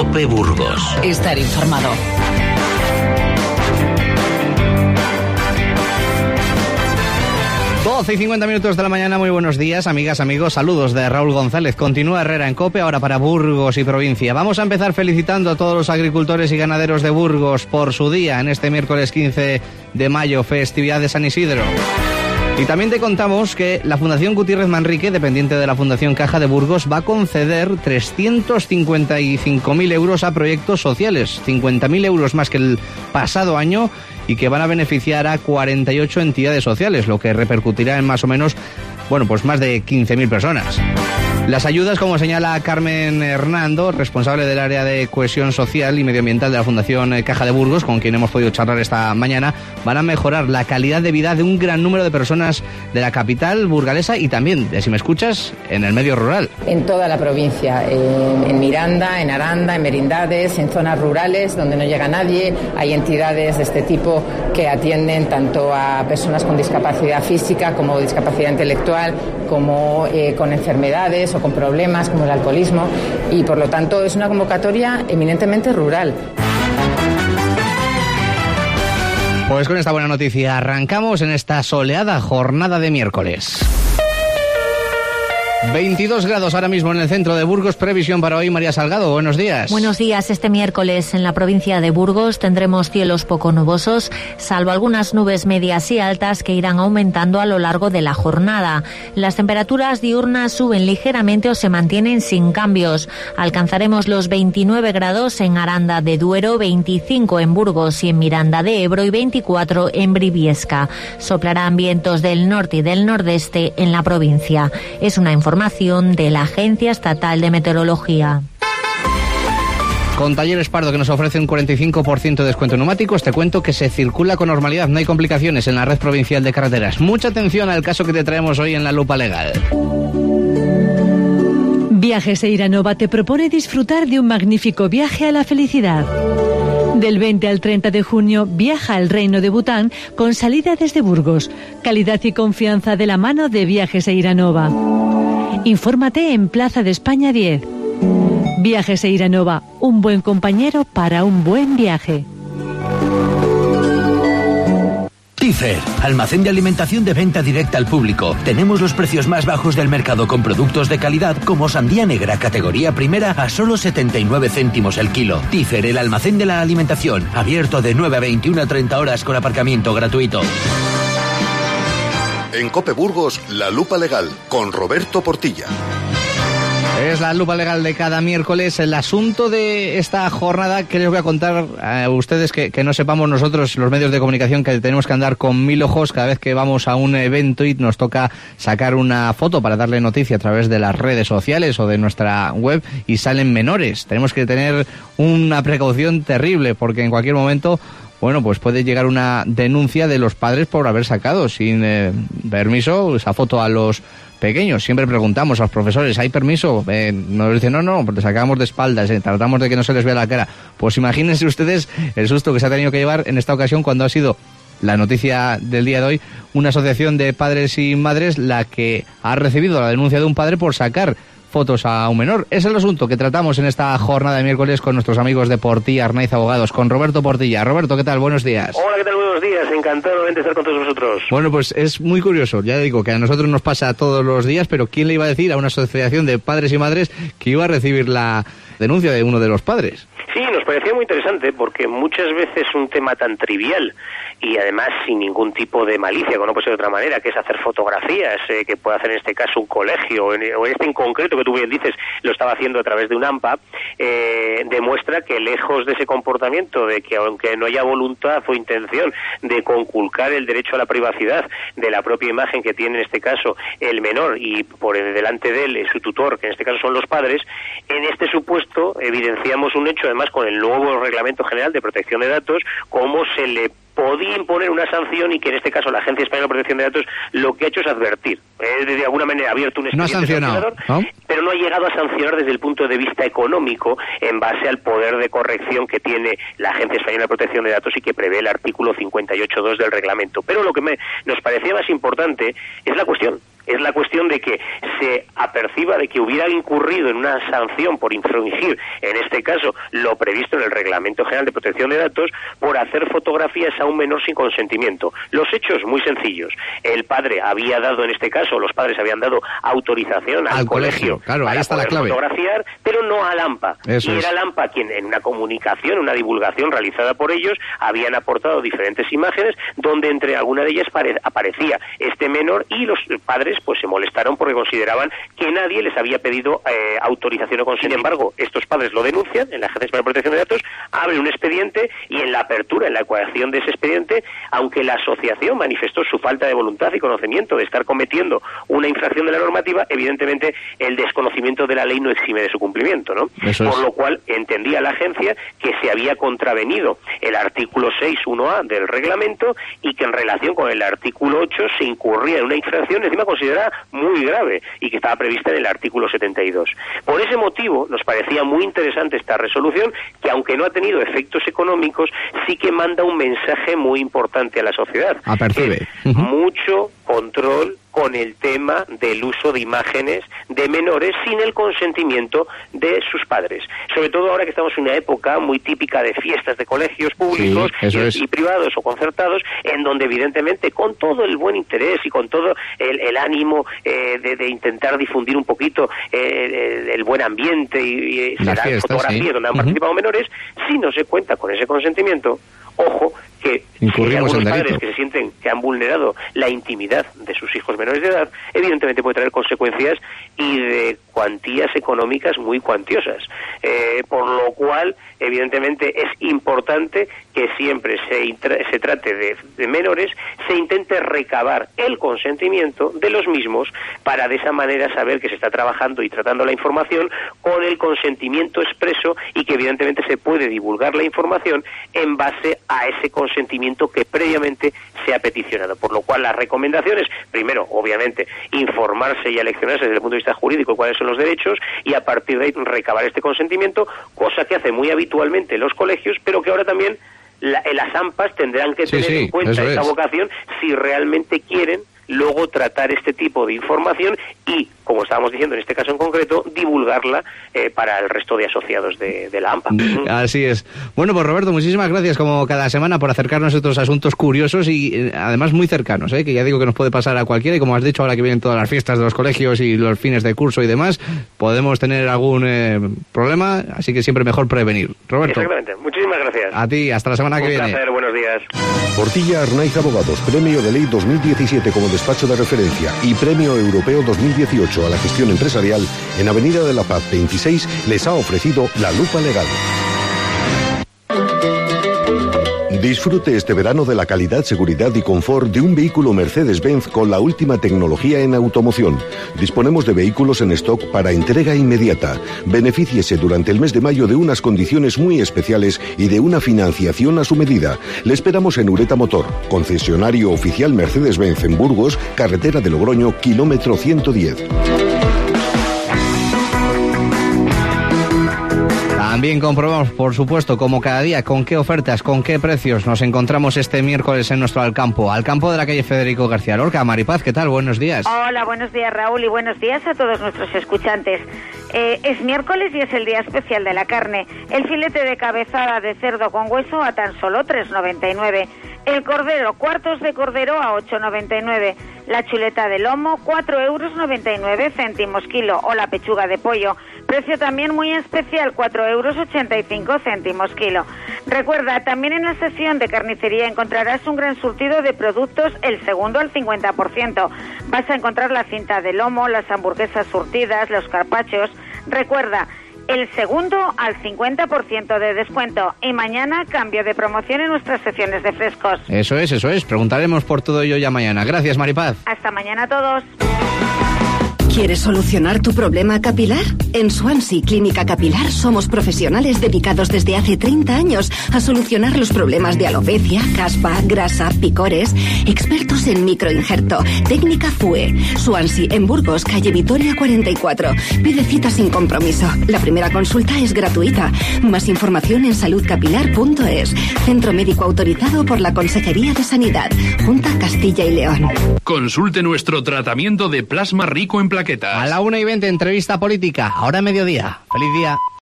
COPE Burgos. Estar informado. Y 50 minutos de la mañana, muy buenos días, amigas, amigos, saludos de Raúl González. Continúa Herrera en COPE, ahora para Burgos y provincia. Vamos a empezar felicitando a todos los agricultores y ganaderos de Burgos por su día en este miércoles 15 de mayo, festividad de San Isidro. Y también te contamos que la Fundación Gutiérrez Manrique, dependiente de la Fundación Caja de Burgos, va a conceder 355.000 euros a proyectos sociales, 50.000 euros más que el pasado año, y que van a beneficiar a 48 entidades sociales, lo que repercutirá en más o menos, pues más de 15.000 personas. Las ayudas, como señala Carmen Hernando, responsable del área de cohesión social y medioambiental de la Fundación Caja de Burgos, con quien hemos podido charlar esta mañana, van a mejorar la calidad de vida de un gran número de personas de la capital burgalesa y también, si me escuchas, en el medio rural. En toda la provincia, en Miranda, en Aranda, en Merindades, en zonas rurales donde no llega nadie, hay entidades de este tipo que atienden tanto a personas con discapacidad física como discapacidad intelectual, como con enfermedades o con problemas como el alcoholismo, y por lo tanto es una convocatoria eminentemente rural. Pues con esta buena noticia arrancamos en esta soleada jornada de miércoles. 22 grados ahora mismo en el centro de Burgos. Previsión para hoy, María Salgado, buenos días. Buenos días. Este miércoles en la provincia de Burgos tendremos cielos poco nubosos, salvo algunas nubes medias y altas que irán aumentando a lo largo de la jornada. Las temperaturas diurnas suben ligeramente o se mantienen sin cambios. Alcanzaremos los 29 grados en Aranda de Duero, 25 en Burgos y en Miranda de Ebro y 24 en Briviesca. Soplarán vientos del norte y del nordeste en la provincia. Es una información de la Agencia Estatal de Meteorología. Con Talleres Pardo, que nos ofrece un 45% de descuento en neumáticos, te cuento que se circula con normalidad, no hay complicaciones en la red provincial de carreteras. Mucha atención al caso que te traemos hoy en la lupa legal. Viajes Eiranova te propone disfrutar de un magnífico viaje a la felicidad. Del 20 al 30 de junio viaja al Reino de Bután con salida desde Burgos. Calidad y confianza de la mano de Viajes Eiranova. Infórmate en Plaza de España 10. Viajes Eiranova, un buen compañero para un buen viaje. Tífer, almacén de alimentación de venta directa al público. Tenemos los precios más bajos del mercado con productos de calidad como sandía negra categoría primera a solo 79 céntimos el kilo. Tífer, el almacén de la alimentación, abierto de 9 a 21 a 30 horas con aparcamiento gratuito. En COPE Burgos, La Lupa Legal, con Roberto Portilla. Es la lupa legal de cada miércoles. El asunto de esta jornada que les voy a contar a ustedes que no sepamos nosotros, los medios de comunicación, que tenemos que andar con 1000 ojos cada vez que vamos a un evento y nos toca sacar una foto para darle noticia a través de las redes sociales o de nuestra web y salen menores. Tenemos que tener una precaución terrible porque en cualquier momento pues puede llegar una denuncia de los padres por haber sacado sin permiso esa foto a los pequeños. Siempre preguntamos a los profesores, ¿hay permiso? Nos dicen, no, porque sacamos de espaldas, tratamos de que no se les vea la cara. Pues imagínense ustedes el susto que se ha tenido que llevar en esta ocasión cuando ha sido la noticia del día de hoy, una asociación de padres y madres la que ha recibido la denuncia de un padre por sacar fotos a un menor. Es el asunto que tratamos en esta jornada de miércoles con nuestros amigos de Portilla Arnaiz Abogados, con Roberto Portilla. Roberto, ¿qué tal? Buenos días. Hola, ¿qué tal? Buenos días. Encantado de estar con todos vosotros. Bueno, pues es muy curioso. Ya digo que a nosotros nos pasa todos los días, pero ¿quién le iba a decir a una asociación de padres y madres que iba a recibir la denuncia de uno de los padres? Sí, nos parecía muy interesante porque muchas veces un tema tan trivial y además sin ningún tipo de malicia, como no puede ser de otra manera, que es hacer fotografías, que puede hacer en este caso un colegio, o en este en concreto que tú bien dices, lo estaba haciendo a través de un AMPA, demuestra que lejos de ese comportamiento, de que aunque no haya voluntad o intención de conculcar el derecho a la privacidad de la propia imagen que tiene en este caso el menor y por delante de él su tutor, que en este caso son los padres, en este supuesto evidenciamos un hecho, además con el nuevo Reglamento General de Protección de Datos, cómo se le podía imponer una sanción y que en este caso la Agencia Española de Protección de Datos lo que ha hecho es advertir. De alguna manera ha abierto un expediente sancionador, ¿no? Pero no ha llegado a sancionar desde el punto de vista económico en base al poder de corrección que tiene la Agencia Española de Protección de Datos y que prevé el artículo 58.2 del reglamento. Pero lo que nos parecía más importante es la cuestión. es la cuestión de que se aperciba de que hubiera incurrido en una sanción por infringir, en este caso, lo previsto en el Reglamento General de Protección de Datos por hacer fotografías a un menor sin consentimiento. Los hechos muy sencillos. El padre había dado, en este caso, los padres habían dado autorización al colegio claro, ahí está la clave. Fotografiar, pero no a AMPA. Eso y era AMPA quien, en una comunicación, una divulgación realizada por ellos, habían aportado diferentes imágenes donde entre alguna de ellas aparecía este menor, y los padres pues se molestaron porque consideraban que nadie les había pedido autorización o consentimiento. Sin embargo, estos padres lo denuncian en la Agencia Española de Protección de Datos, abren un expediente, y en la apertura, en la ecuación de ese expediente, aunque la asociación manifestó su falta de voluntad y conocimiento de estar cometiendo una infracción de la normativa, evidentemente el desconocimiento de la ley no exime de su cumplimiento, ¿no? Por lo cual entendía la agencia que se había contravenido el artículo 6.1a del reglamento, y que en relación con el artículo 8 se incurría en una infracción encima considerada muy grave y que estaba prevista en el artículo 72. Por ese motivo nos parecía muy interesante esta resolución, que aunque no ha tenido efectos económicos, sí que manda un mensaje muy importante a la sociedad. Apercibe. Mucho control con el tema del uso de imágenes de menores sin el consentimiento de sus padres. Sobre todo ahora que estamos en una época muy típica de fiestas de colegios públicos y privados o concertados, en donde evidentemente con todo el buen interés y con todo el ánimo de intentar difundir un poquito el buen ambiente y se dan fotografías donde han participado menores, si no se cuenta con ese consentimiento, ojo, que si hay algunos padres que se sienten que han vulnerado la intimidad de sus hijos menores de edad, evidentemente puede traer consecuencias y de cuantías económicas muy cuantiosas. Por lo cual, evidentemente, es importante que siempre se trate de menores, se intente recabar el consentimiento de los mismos para de esa manera saber que se está trabajando y tratando la información con el consentimiento expreso, y que evidentemente se puede divulgar la información en base a ese consentimiento que previamente se ha peticionado. Por lo cual, las recomendaciones, primero, obviamente, informarse y aleccionarse desde el punto de vista jurídico cuáles son los derechos, y a partir de ahí recabar este consentimiento, cosa que hace muy habitualmente los colegios, pero que ahora también las AMPAs tendrán que tener en cuenta esta vocación si realmente quieren luego tratar este tipo de información y, como estábamos diciendo en este caso en concreto, divulgarla para el resto de asociados de la AMPA. Así es. Bueno, pues Roberto, muchísimas gracias como cada semana por acercarnos a estos asuntos curiosos y además muy cercanos, que ya digo que nos puede pasar a cualquiera, y como has dicho, ahora que vienen todas las fiestas de los colegios y los fines de curso y demás, podemos tener algún problema, así que siempre mejor prevenir. Roberto. Exactamente. Muchísimas gracias. A ti, hasta la semana que viene. Un placer, buenos días. Portilla Arnaiz Abogados, Premio de Ley 2017 como despacho de referencia y Premio Europeo 2018 a la gestión empresarial, en Avenida de la Paz 26 les ha ofrecido La Lupa Legal. Disfrute este verano de la calidad, seguridad y confort de un vehículo Mercedes-Benz con la última tecnología en automoción. Disponemos de vehículos en stock para entrega inmediata. Benefíciese durante el mes de mayo de unas condiciones muy especiales y de una financiación a su medida. Le esperamos en Ureta Motor, concesionario oficial Mercedes-Benz en Burgos, carretera de Logroño, kilómetro 110. También comprobamos, por supuesto, como cada día, con qué ofertas, con qué precios nos encontramos este miércoles en nuestro Alcampo de la calle Federico García Lorca. Maripaz, ¿qué tal? Buenos días. Hola, buenos días, Raúl, y buenos días a todos nuestros escuchantes. Es miércoles y es el día especial de la carne. El filete de cabezada de cerdo con hueso a tan solo 3,99. El cordero, cuartos de cordero a 8,99. La chuleta de lomo, 4,99 € kilo. O la pechuga de pollo, precio también muy especial, 4,85 € kilo. Recuerda, también en la sección de carnicería encontrarás un gran surtido de productos, el segundo al 50%. Vas a encontrar la cinta de lomo, las hamburguesas surtidas, los carpachos. Recuerda, el segundo al 50% de descuento. Y mañana cambio de promoción en nuestras secciones de frescos. Eso es. Preguntaremos por todo ello ya mañana. Gracias, Maripaz. Hasta mañana a todos. ¿Quieres solucionar tu problema capilar? En Swansea Clínica Capilar somos profesionales dedicados desde hace 30 años a solucionar los problemas de alopecia, caspa, grasa, picores. Expertos en microinjerto. Técnica FUE. Swansea, en Burgos, calle Vitoria 44. Pide cita sin compromiso. La primera consulta es gratuita. Más información en saludcapilar.es. Centro médico autorizado por la Consejería de Sanidad. Junta Castilla y León. Consulte nuestro tratamiento de plasma rico en plaquetas. A la 1:20, entrevista política. Ahora mediodía. Feliz día.